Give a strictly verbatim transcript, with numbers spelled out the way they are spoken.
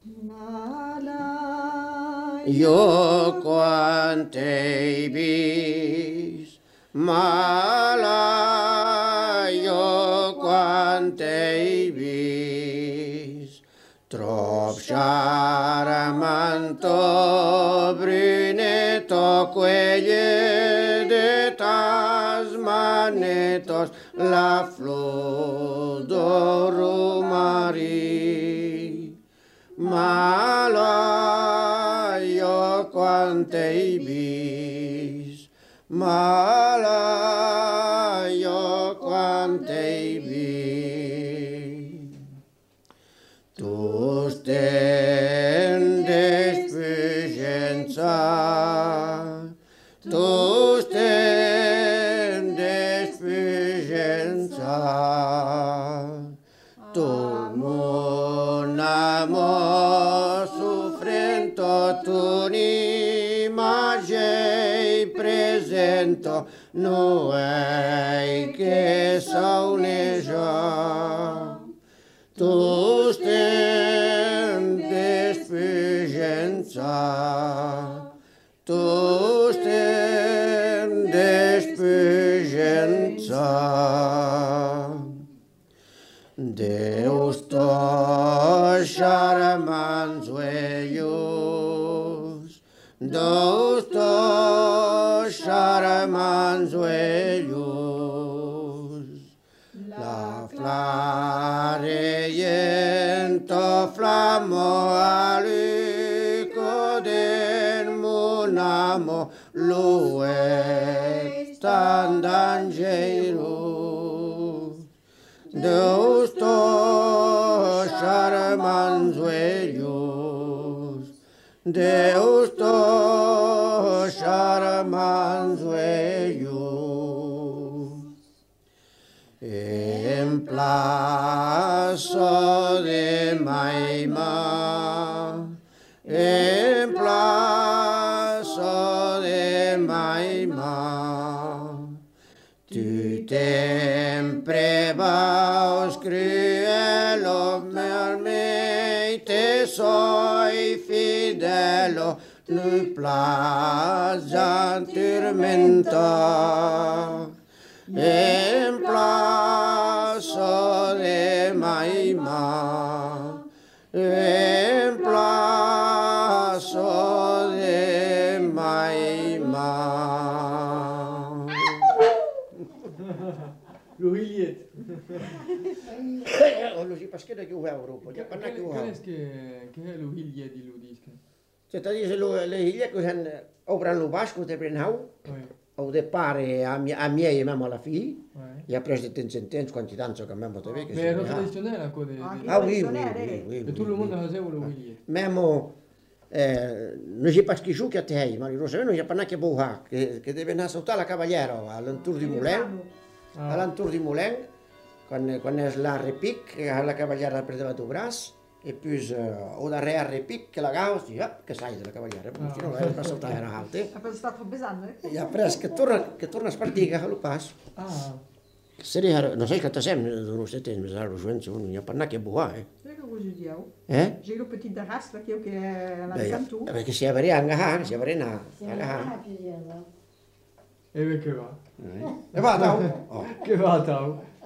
Io quante bis, mala, io quante bis, trop charmanto, bruneto, quelle de tas manetos, la flor d'oro mari. Mala, io quante bis, mala, io quante bis. Tu stendes pugenza, tu stendes pugenza, tu mon amor sufrento, tu n'image presento, no ei che sauneja. Tu stendes pugenza, tu stendes pugenza. Deus to charmans velhos, Deus to charmans velhos, la flareyento flamo aluco den mon amo, luet standangelo. Deus to charmans velhos, Deus to charmans velhos. En plaço de Maima, en plaço de Maima, tu sempre vaus cruelo, me te soy fidelo, nu plaza turmenta. En plazo de Maima, en plazo de Maima. L'oreillette. Oh, lo si pasche da che ho Europa, già parla che ho. Che è che è l'oreillette di Ludisca? Se ti dice le higlie che hanno opera lo basco te prenau, o de pare a mia a mia e mamma alla figlia, e ha preso ten sentenze quanti tanto che mamma te vede che. Mais traditionnelle à quoi des. Ah oui, oui, oui, oui. Et tout le monde faisait l'oreillette. Même eh, non c'è pas che giù che a te, ma lo sai, non c'è pas che boha, che che deve andare sotto la cavaliera all'entour di Moulin, all'entour di Moulin, quand quand è la repic, la cavaliera prendeva due braccia. E puis uh, o darrere repic che la gauss, ja, che sai della cavaliera, perché non era passato era alte. Ha stato pesante? E après che torna che torna a spartiga lo pas. Ah. Seria, non sai che ta sem, non siete in mezzo gioventù, non ha pas che boa, eh. Che cosa diao? Eh? J'ai le petit d'arras là qui est là canto. Perché si avere anche, si avere na. E che va? E va, oh. Che va, tau?